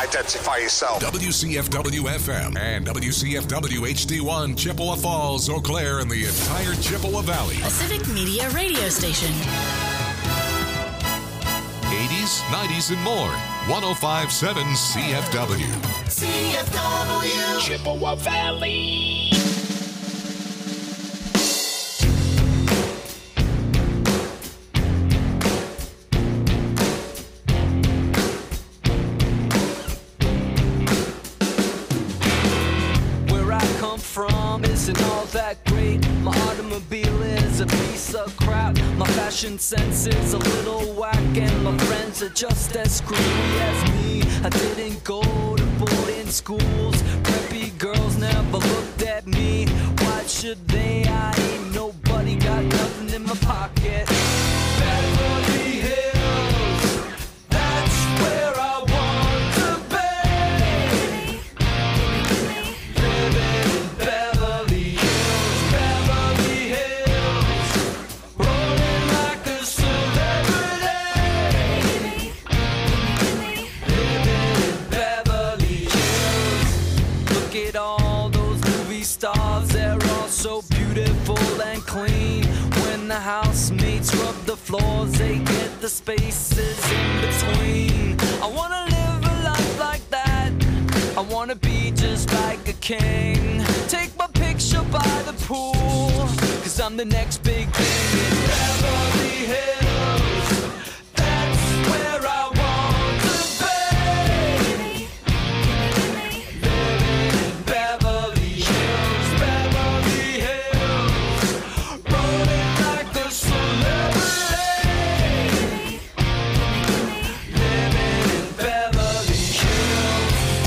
identify yourself. WCFW-FM and WCFW-HD1, Chippewa Falls, Eau Claire, and the entire Chippewa Valley. A Civic Media radio station. 80s, 90s, and more. 105.7 CFW. CFW. Chippewa Valley. Isn't all that great. My automobile is a piece of crap. My fashion sense is a little whack, and my friends are just as screwy as me. I didn't go to boarding schools. Preppy girls never looked at me. Why should they? I ain't nobody, got nothing in my pocket. Beverly Hills, that's where I want to be. Living in Beverly Hills, Beverly Hills, rolling like a celebrity. Living in Beverly Hills. Look at all those movie stars, they're all so beautiful and clean. When the housemates rub the floors, they get the spaces in between. I wanna live a life like that. I wanna be just like a king. Take my picture by the pool, 'cause I'm the next big thing in Beverly Hills. That's where I want to be. Living in Beverly Hills, Beverly Hills, rolling like a celebrity. Living in Beverly Hills.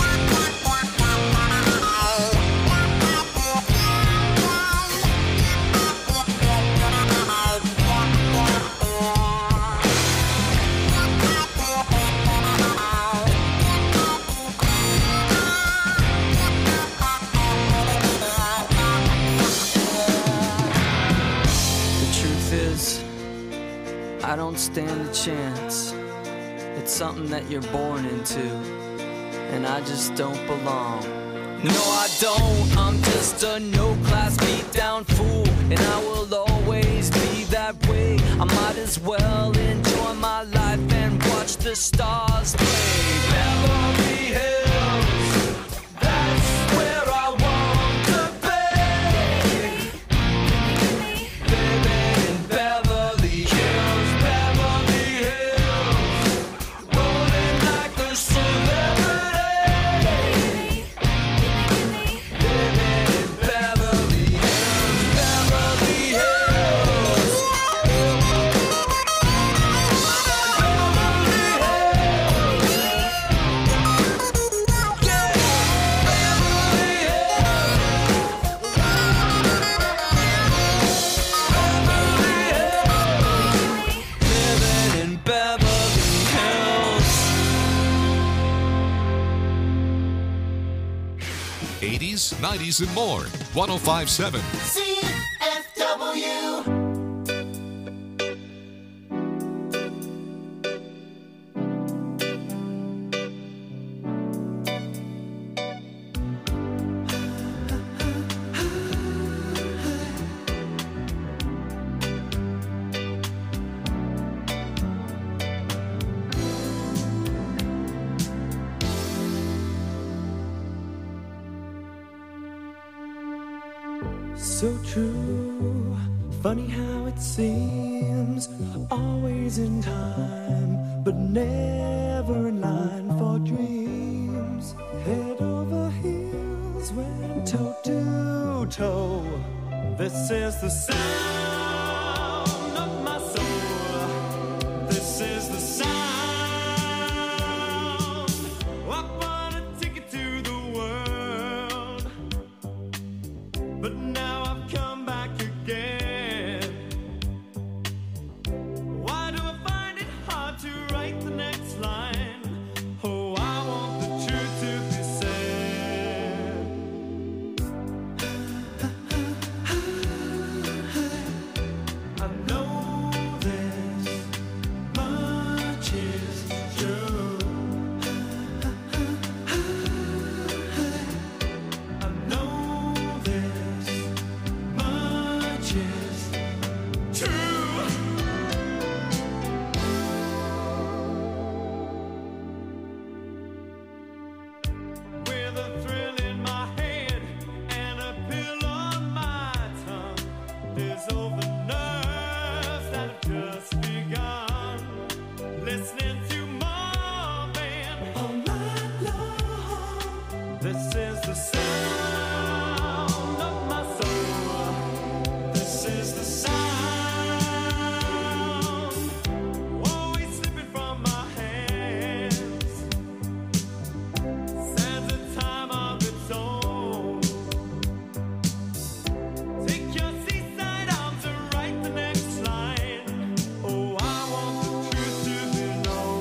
The truth is, I don't stand a chance. It's something that you're born into, and I just don't belong. No, I don't. I'm just a no-class beat-down fool, and I will always be that way. I might as well enjoy my life and watch the stars play. Beverly Hills, that's where I want to be. Living in Beverly Hills, Beverly Hills, rolling like a celebrity. Living in Beverly Hills, Beverly Hills. Beverly Hills. Yeah, Beverly Hills. Beverly Hills. Living in Beverly Hills. 80s, 90s, and more. 105.7. CFW. So true, funny how it seems, always in time, but never in line for dreams. Head over heels, went toe to toe. This is the sound of my soul. This is the sound. I wanna take it to the world, but now I've come back again. Why do I find it hard to write the next line? Oh, I want the truth to be said. This is the sound of my soul. This is the sound. Always slipping from my hands. Stands a time of its own. Take your seaside arms and write the next line. Oh, I want the truth to be known.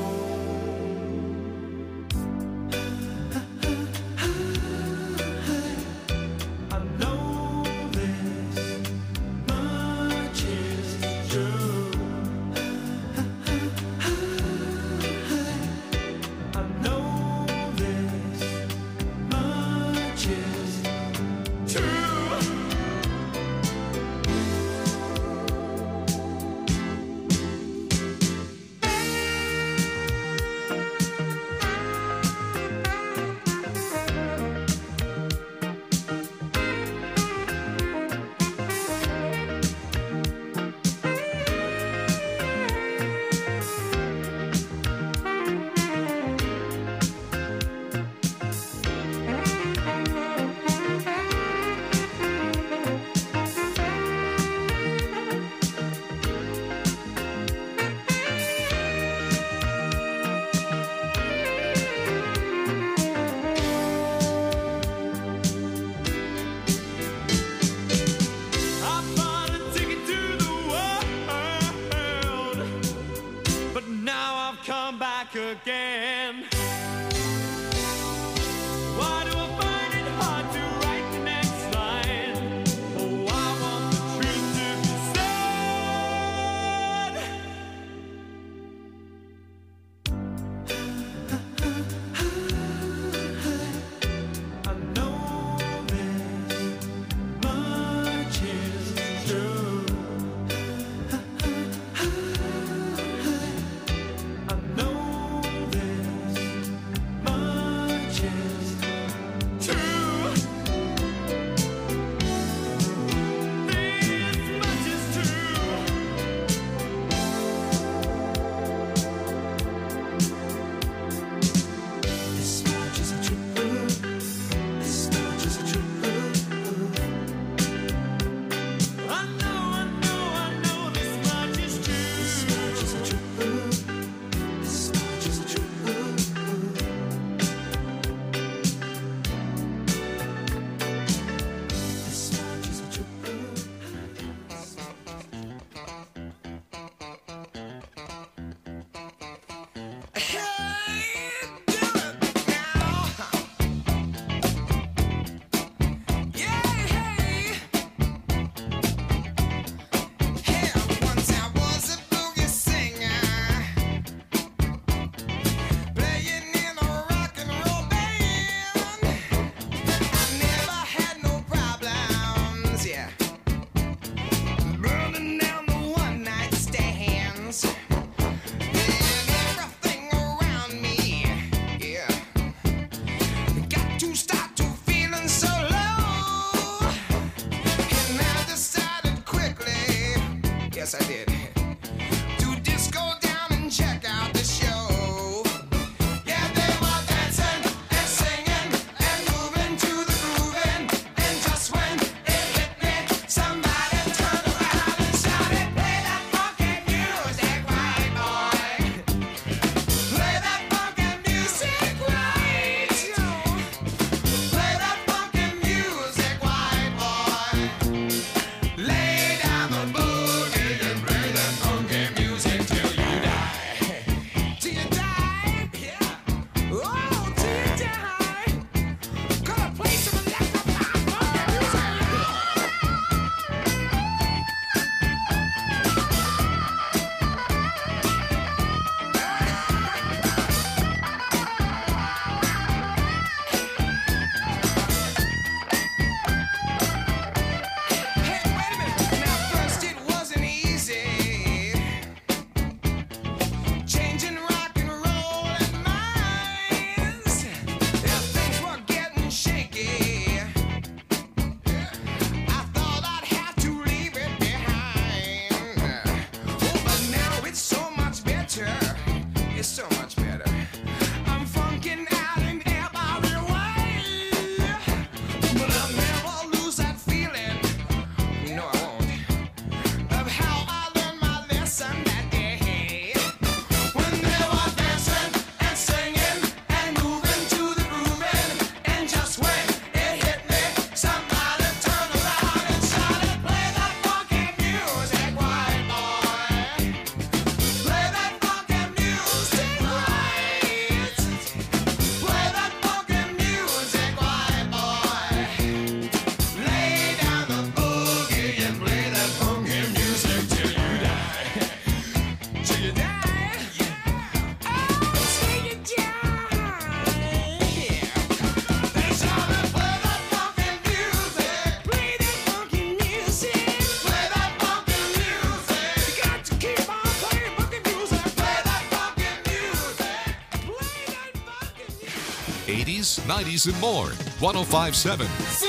80s, 90s, and more. 105.7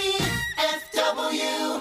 CFW.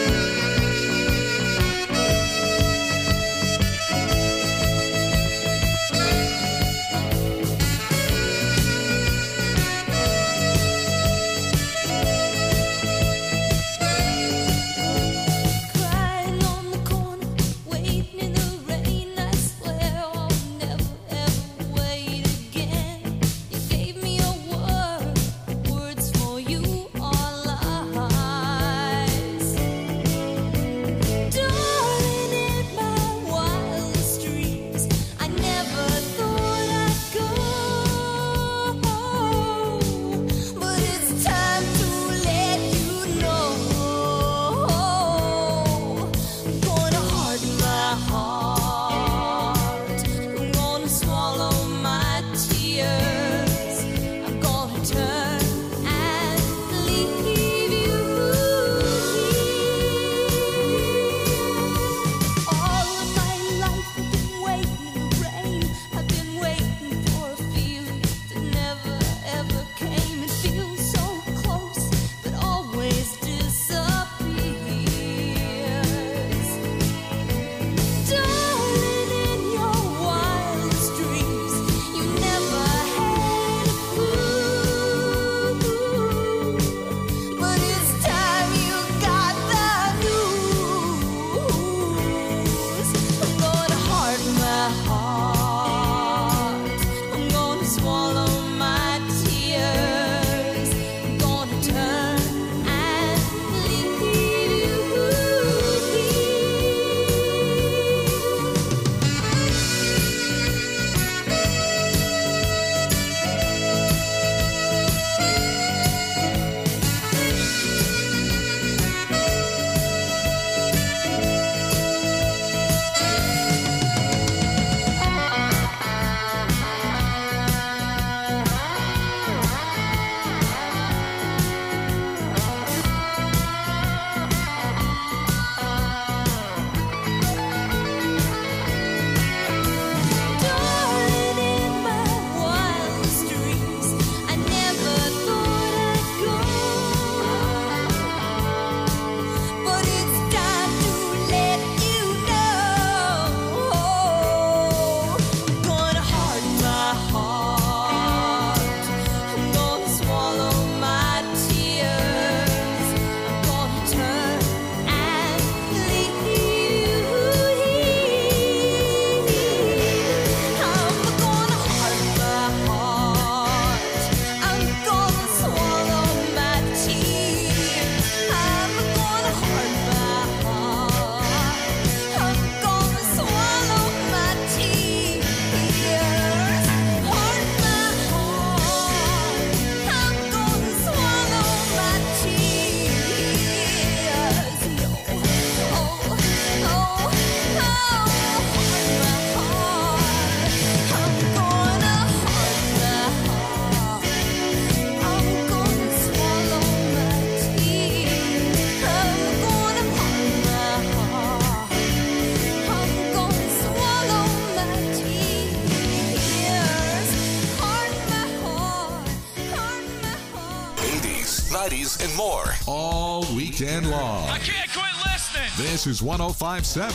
And more all weekend long. I can't quit listening. This is 105.7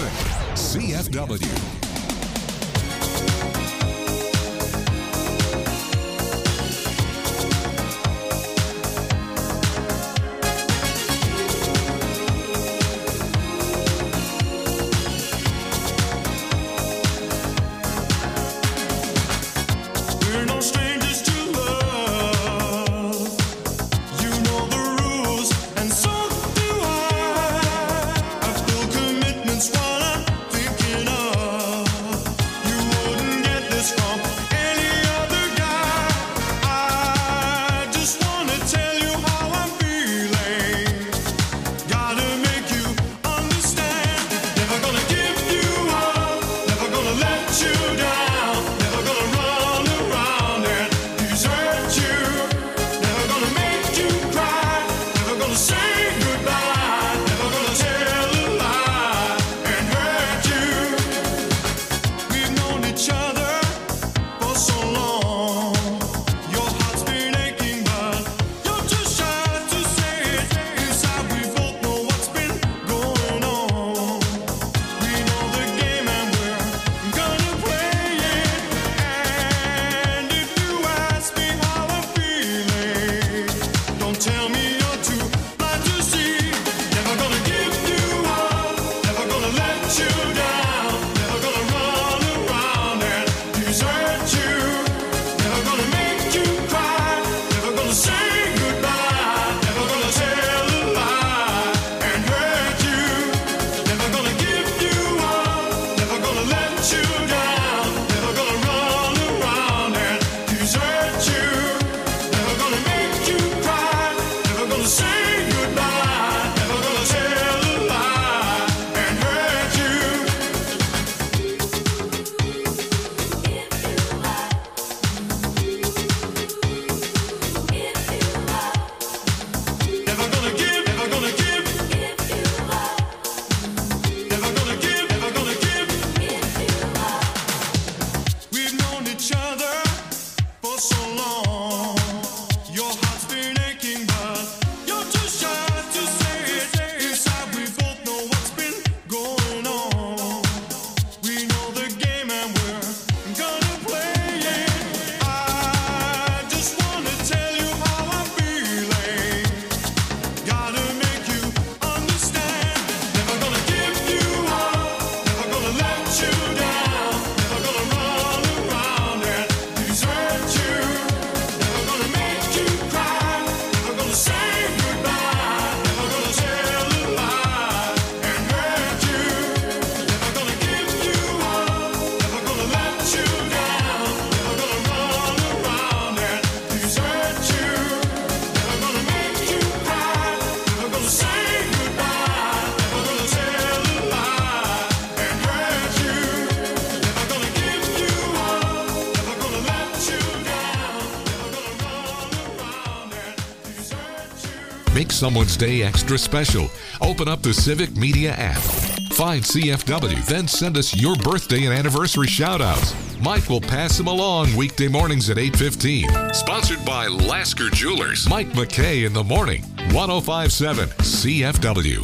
CFW. Commitments while I'm thinking of Make someone's day extra special. Open up the Civic Media app. Find CFW, then send us your birthday and anniversary shout-outs. Mike will pass them along weekday mornings at 8:15. Sponsored by Lasker Jewelers. Mike McKay in the morning. 105.7 CFW.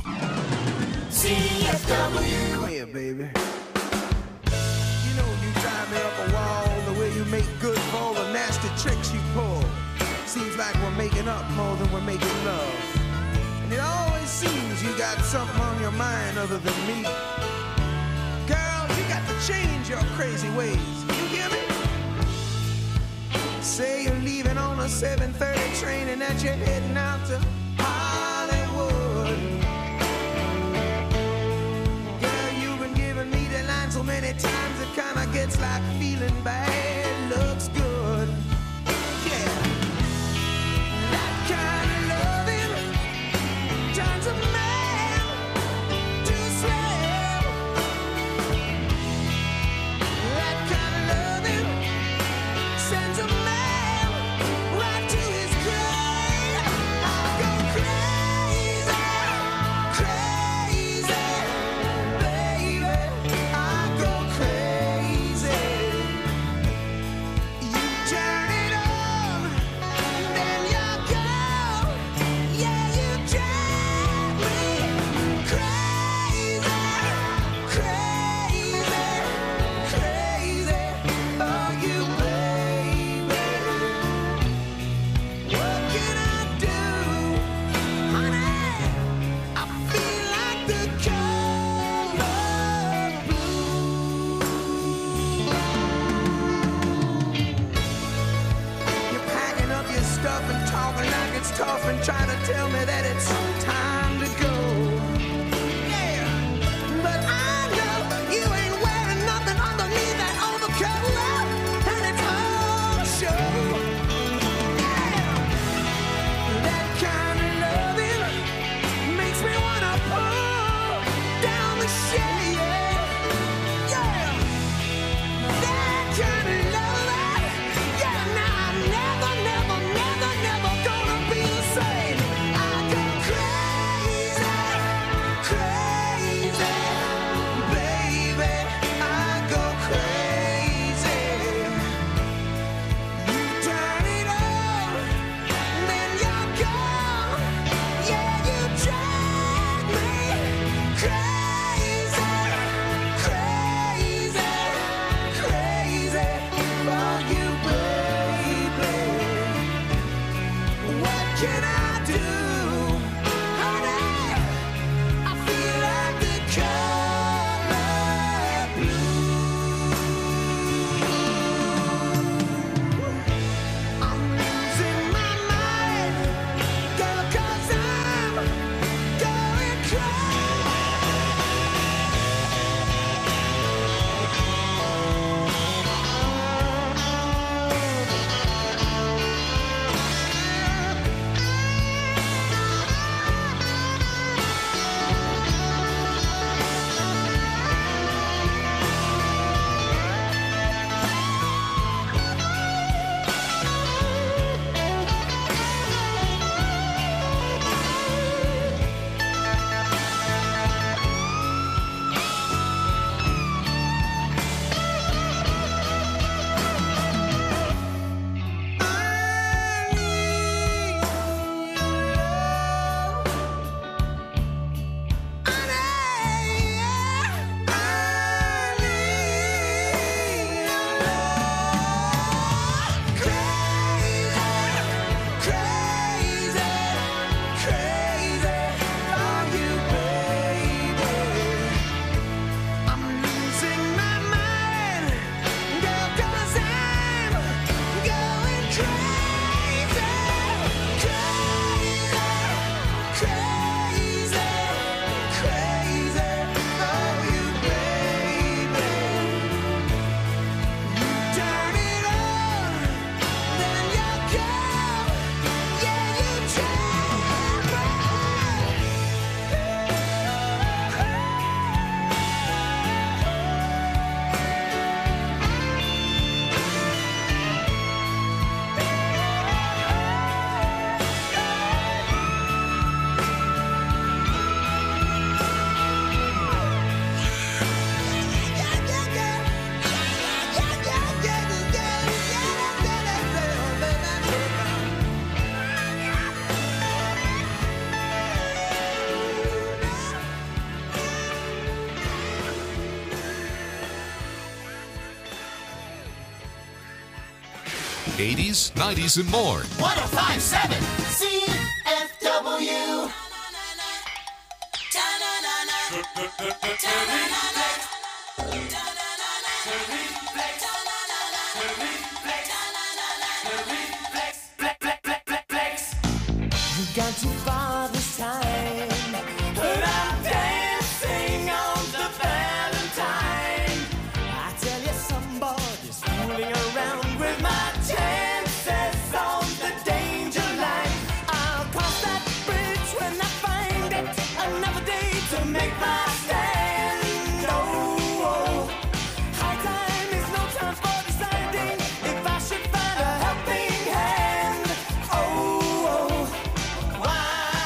CFW. Come here, baby. You know you drive me up a wall the way you make good for all the nasty tricks you pull. Seems like we're making up more than we're making love. And it always seems you got something on your mind other than me. Girl, you got to change your crazy ways. You hear me? Say you're leaving on a 7:30 train and that you're heading out to Hollywood. Girl, you've been giving me the line so many times it kinda gets like feeling bad looks good. Yeah. That kind of loving turns a man to a slave. That kind of loving sends a man right to his grave. I go crazy, crazy, baby. I go crazy. You turn it on, then you go. Yeah, you drive me crazy, crazy, crazy. Oh, you baby. What can I do, honey? I feel like the color blue. You're packing up your stuff and talking like it's tough and trying to tell me that it's time to go. Yeah, but I know you ain't wearing nothing underneath that overcoat, and it's all show. Yeah, that kind of loving makes me wanna pull down the shade. Yeah, that kind of loving. Yeah, now I'm never, never, never, never gonna be the same. I go crazy, crazy, baby. I go crazy. You turn it on, then you're gone. Yeah, you drive me crazy, crazy, crazy for you, baby. What can I do, honey? I feel like the color blue. I'm losing my mind, girl, 'cause I'm going crazy. 80s, 90s, and more. 105.7 CFW. We've gone too far this time, but I'm dancing on the Valentine. I tell you, somebody's fooling around with my chances on the danger line. I'll cross that bridge when I find it. Another day to make my stand. Oh, high time is no time for deciding if I should find a helping hand. Oh, why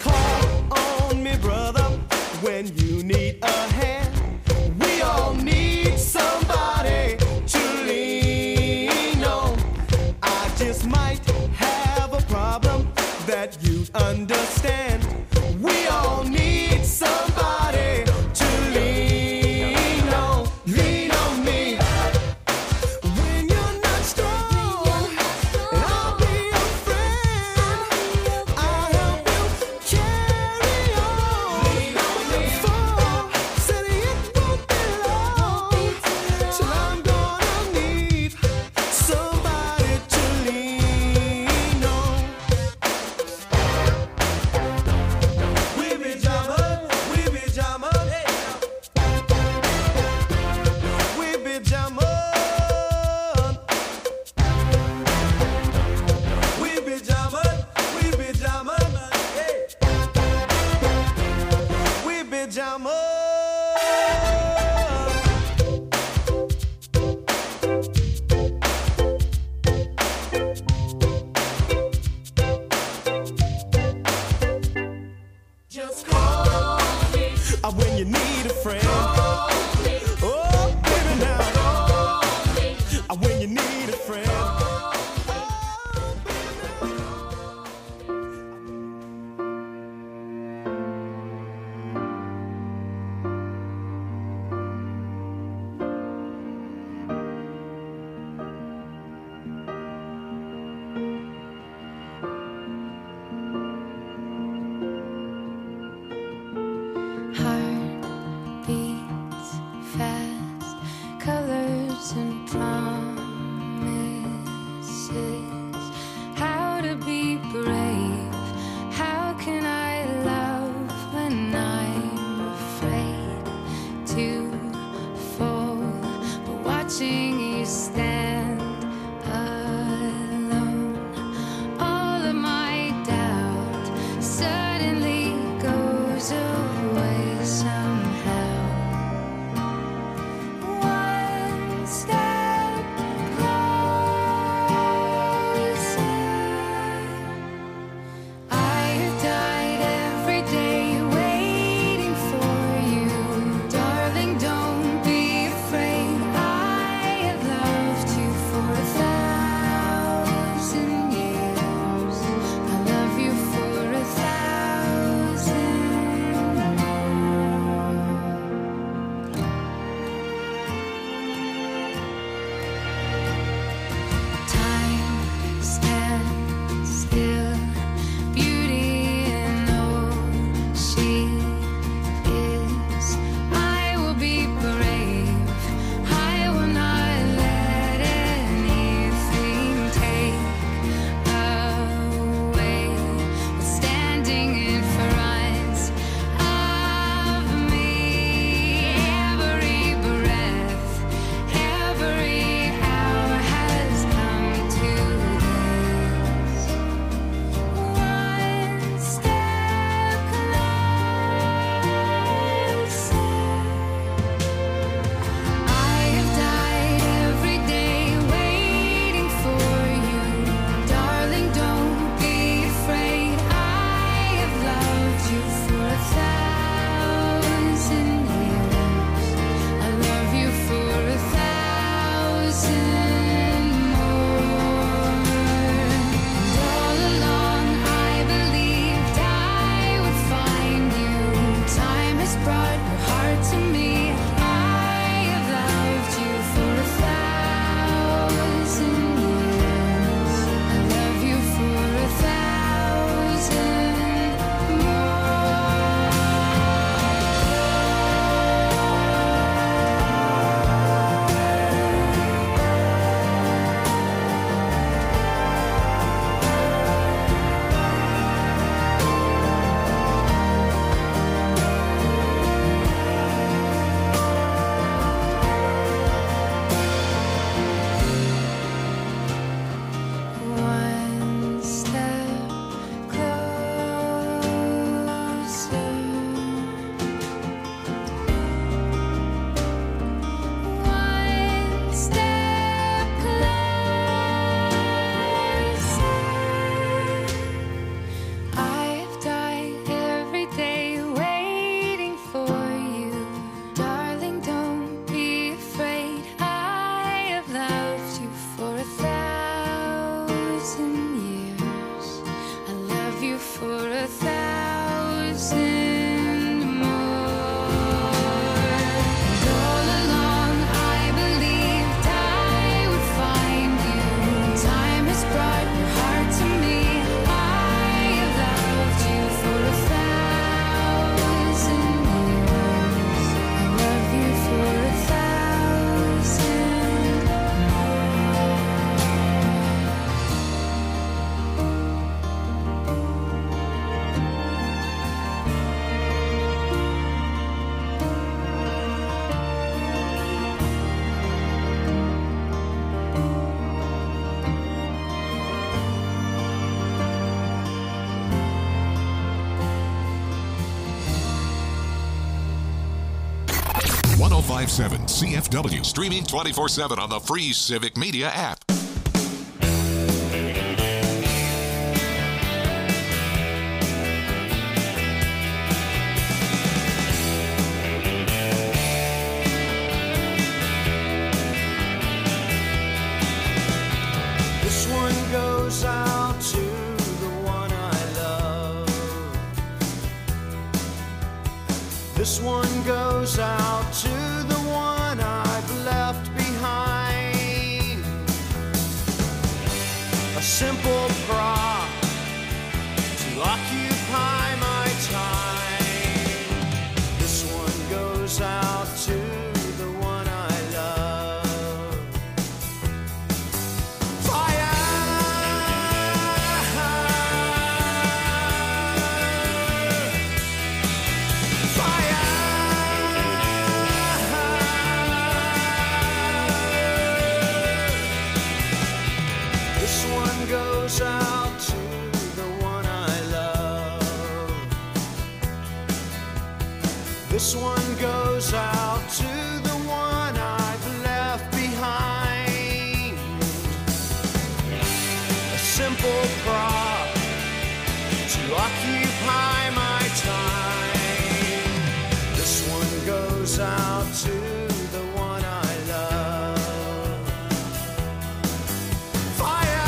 Just call on me, brother, when you need a hand. We all need somebody to lean on. I just might have a problem that you'd understand. We all need somebody to lean on. Lean on me when you're not strong, and I'll be your friend. I'll help you carry on. Lean on me. For said it won't be long till I'm gonna need somebody to lean on. We be jamming, we be jamming, we be jamming, we be jamming, we be jamming, we be jamming. Just call me when you need a friend. Oh, baby, now when you need a friend. Heart beats fast, colors and promise. 1057 CFW, streaming 24/7 on the free Civic Media app. This one goes out to the one I love. This one goes out to the one I've left behind. A simple prop to occupy my time. This one goes out to the one I love. Fire! Fire! This one goes out to the one I love. This one goes out to the one I've left behind. A simple prop to occupy my time. This one goes out to the one I love. Fire!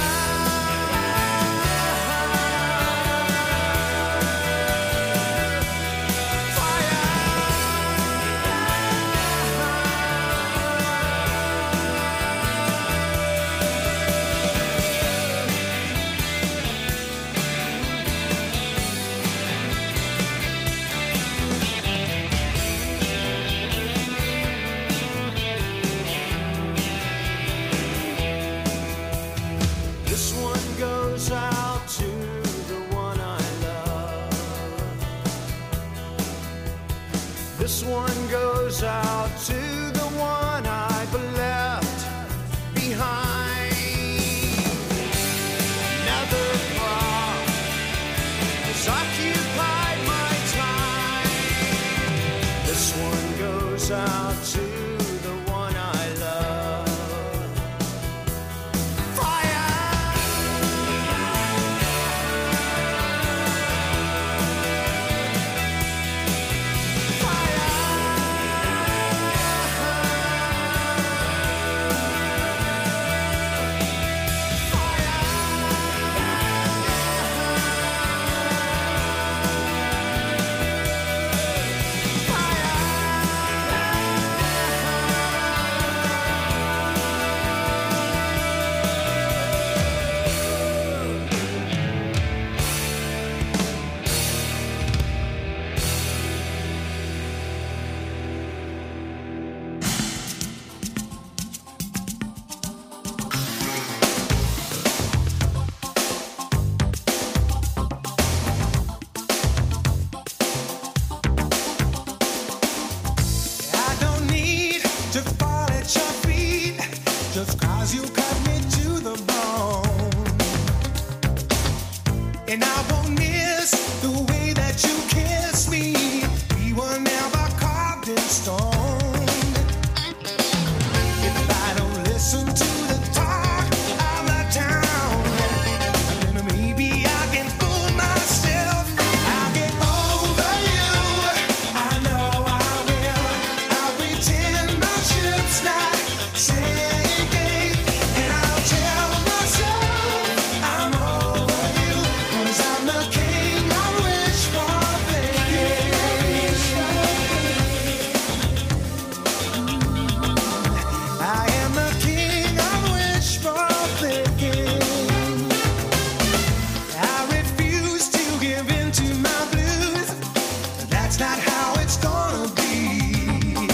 This one goes out to the one I love. This one goes out to the one I've left behind. Another prop has occupied my time. This one goes out to the one I love. Fire! that's not how it's gonna be.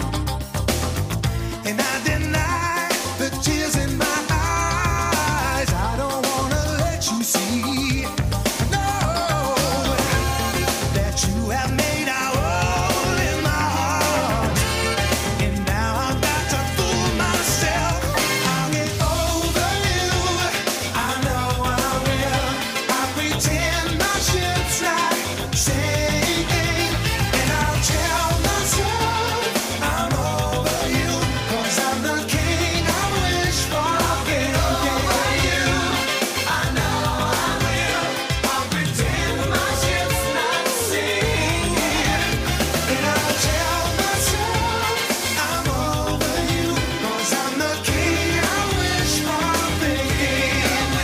And I deny the tears in my eyes. I don't wanna let you see, no, that you have made our hole in my heart. And now I've got to fool myself. I'll get over you. I know I will. I pretend my ship's not sinking. And I'll tell myself I'm over you. 'Cause I'm the king I wish for. I'll get over you. I know I will. I'll pretend my ship's not sinking. And I'll tell myself I'm over you. 'Cause I'm the king I wish for thinking.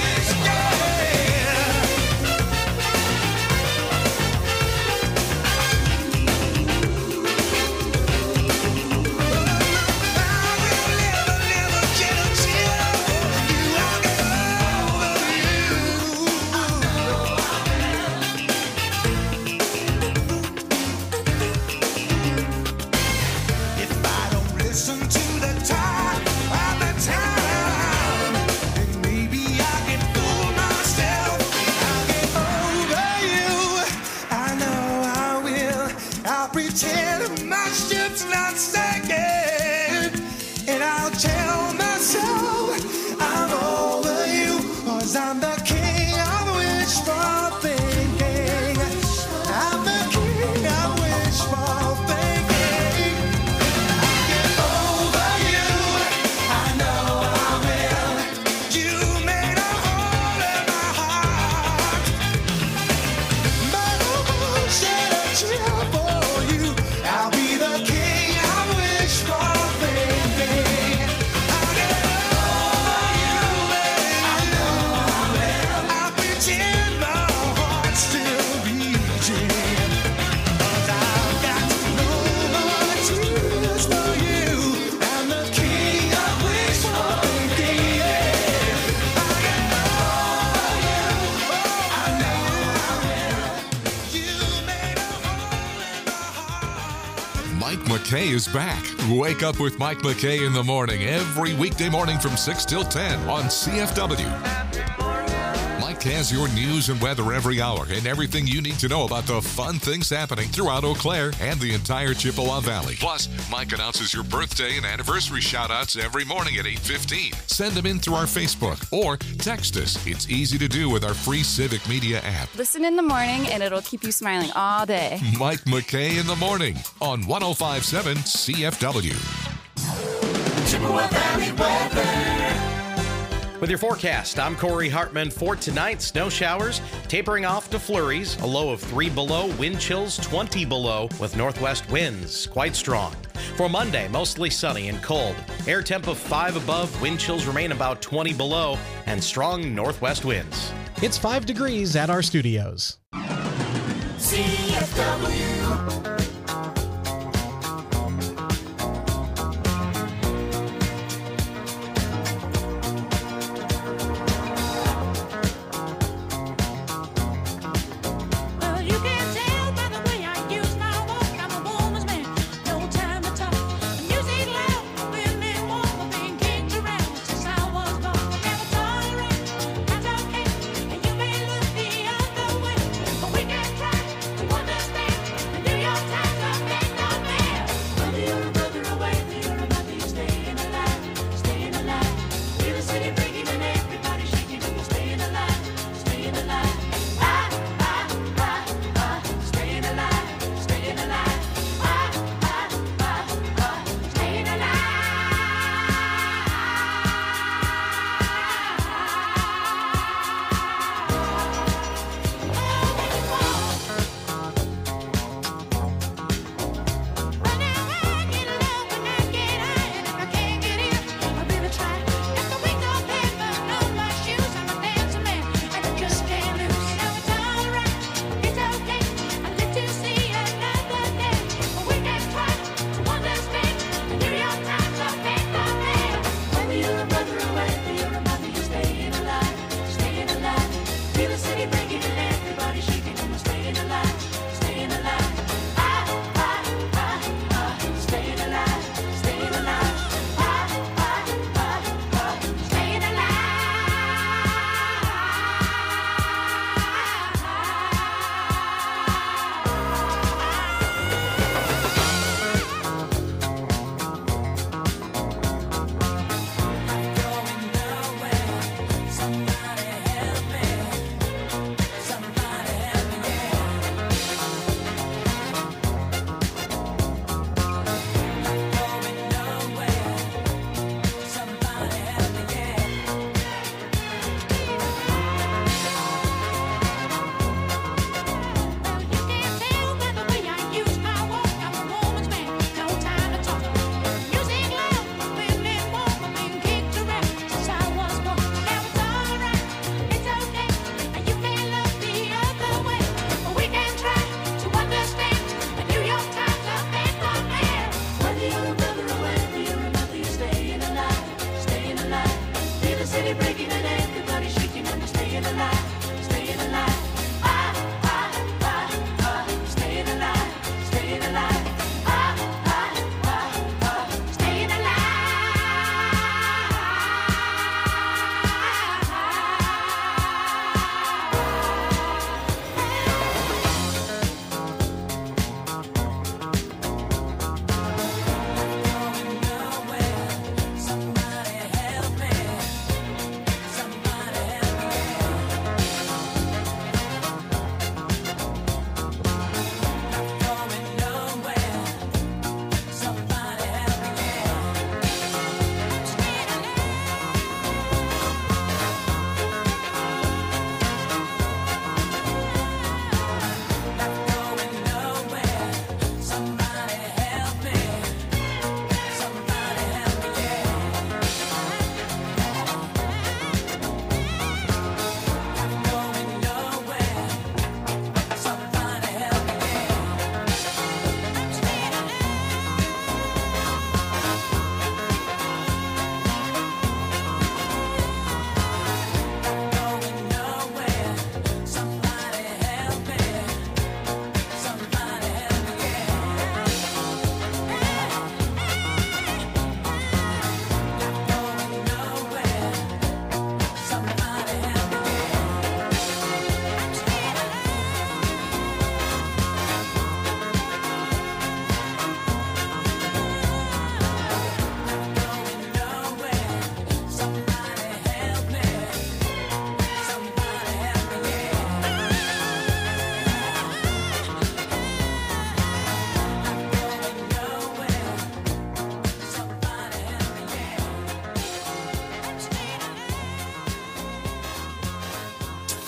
If I don't listen to the talk of the town, then maybe I can fool myself. I'll get over you. I know I will. I'll pretend my ship's not sinking. And I'll tell myself I'm over you. 'Cause I'm the king I wish for thinking. I'm the king I wish for thinking. Over you, I know I will. You made a hole in my heart. But I won't shed a tear for you. I'll be the king I wish for thinking. I'll get over you, I know I will. I'll pretend my heart's still beating. 'Cause I've got no more tears for you. I'm the king I wish for thinking. I'll get over you. I know I will. You made a hole in my heart. Mike McKay is back. Wake up with Mike McKay in the morning every weekday morning from 6 till 10 on CFW. Mike has your news and weather every hour and everything you need to know about the fun things happening throughout Eau Claire and the entire Chippewa Valley. Plus, Mike announces your birthday and anniversary shout-outs every morning at 8:15. Send them in through our Facebook or text us. It's easy to do with our free Civic Media app. Listen in the morning and it'll keep you smiling all day. Mike McKay in the morning on 105.7 CFW. Chippewa Valley weather. With your forecast, I'm Corey Hartman. For tonight, snow showers tapering off to flurries, a low of 3 below, wind chills 20 below, with northwest winds quite strong. For Monday, mostly sunny and cold. Air temp of 5 above, wind chills remain about 20 below, and strong northwest winds. It's 5 degrees at our studios. CFW. Well, you can tell by the way I use my walk. I'm a woman's man, no time to talk. The music loud, women want being kicked around since I was born. Never tolerate, that's okay. And you may look the other way, but we can try to understand the New York Times.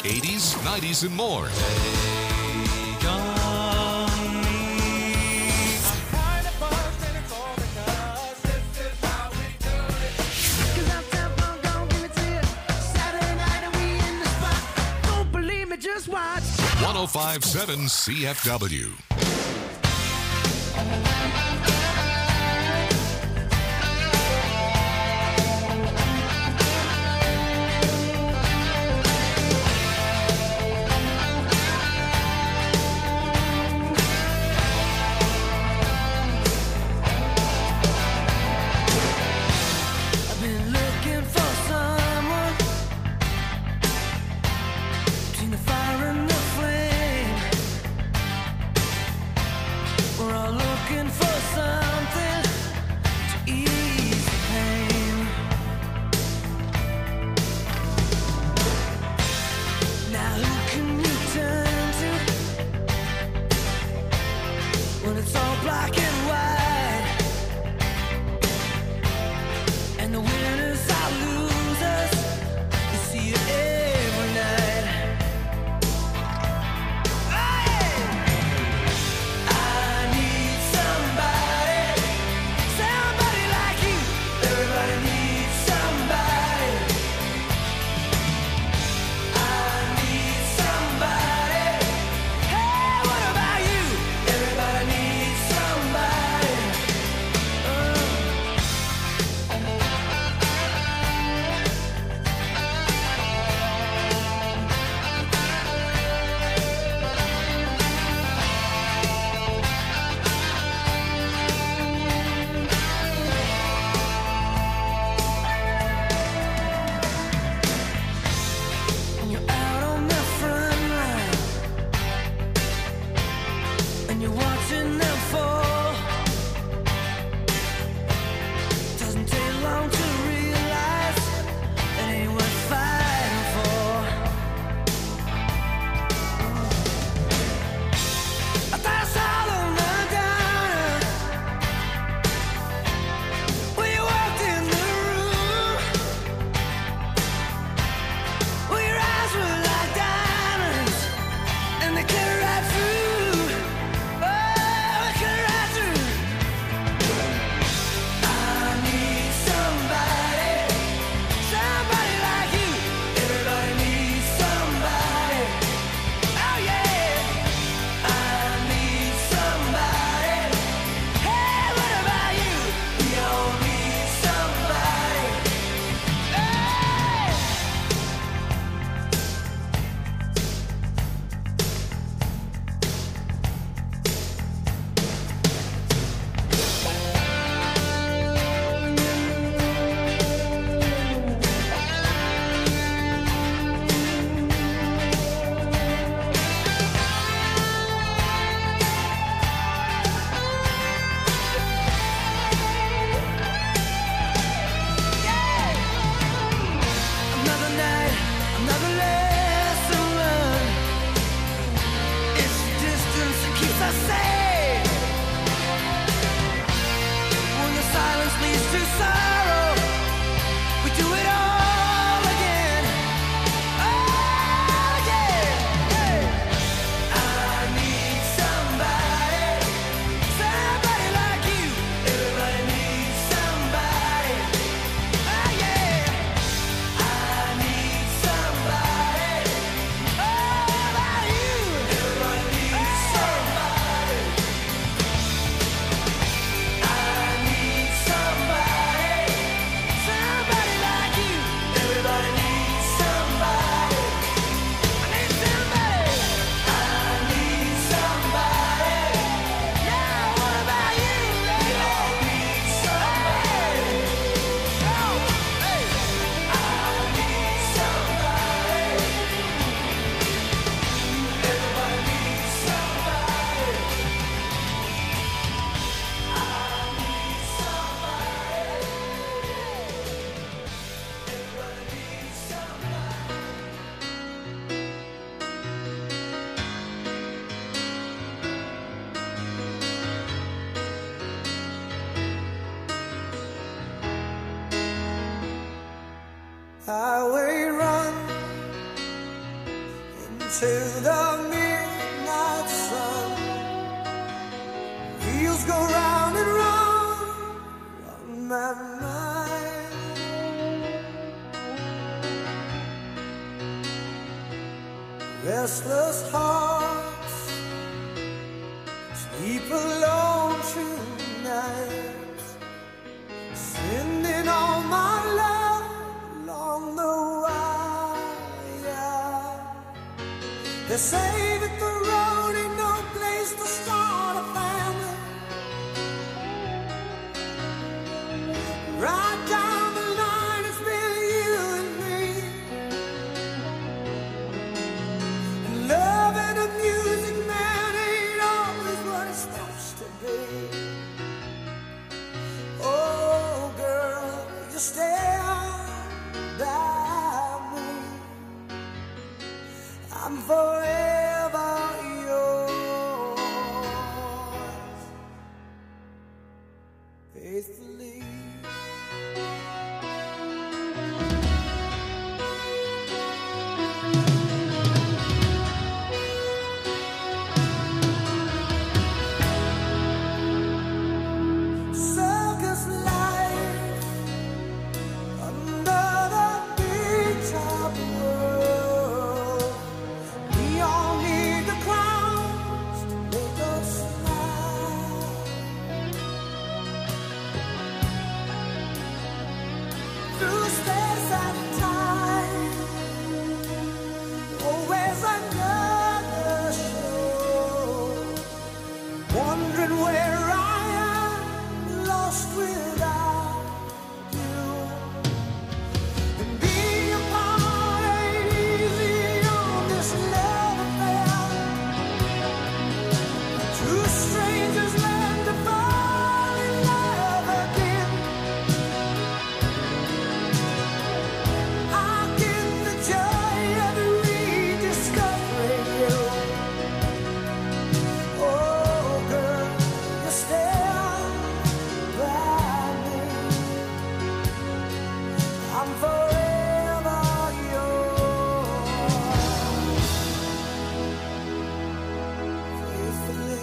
80s, 90s, and more. Just watch 105.7 CFW. I've been looking for someone between the fire and the flame. We're all looking for something to ease the pain. Now who can you turn to when it's all black and white? And the winners are losers. You see it every night. Hey! I need somebody, somebody like you. Everybody needs somebody. I need somebody. Hey, what about you? Everybody needs somebody. When you're out on the front line and you're watching them fall, doesn't take long to realize it ain't worth fighting for. I thought I saw them run down when you walked in the room. Well, your eyes were like diamonds, and they cut right through. Oh, they cut right till the midnight sun. Wheels go round and round on my mind. Restless hearts sleep alone tonight, sending all my love along the wire. They say that the road ain't no place to start a family. Right down the line, it's been you and me. And love and a music man ain't always what it's supposed to be. Oh, girl, you stand by me. I'm forever yours, faithfully. Circus life under the big top world. We all need the clowns to make us smile. Through space and time, always another show. Wondering where I am, lost without you. And being apart ain't easy on this love affair. Two strangers learn to fall in love again. I get the joy of rediscovering you. Oh, girl, you stand by me. I'm forever yours, faithfully.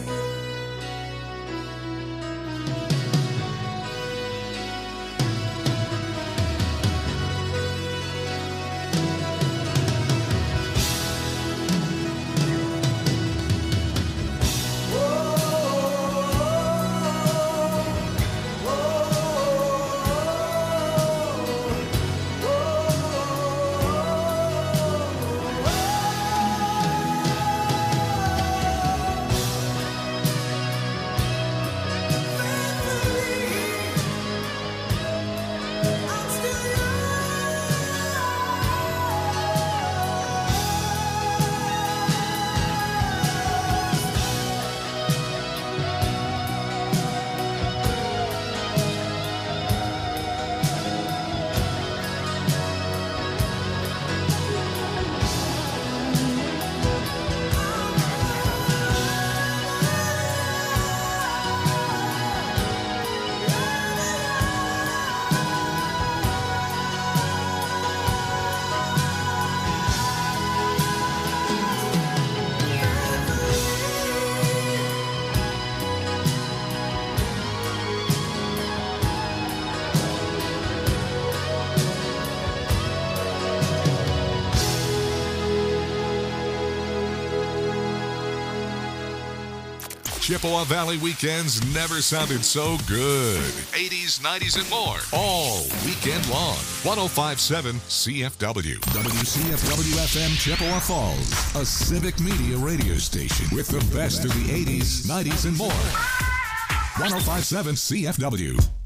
Chippewa Valley weekends never sounded so good. 80s, 90s, and more. All weekend long. 105.7 CFW. WCFW-FM Chippewa Falls. A civic media radio station with the best of the 80s, 90s, and more. 105.7 CFW.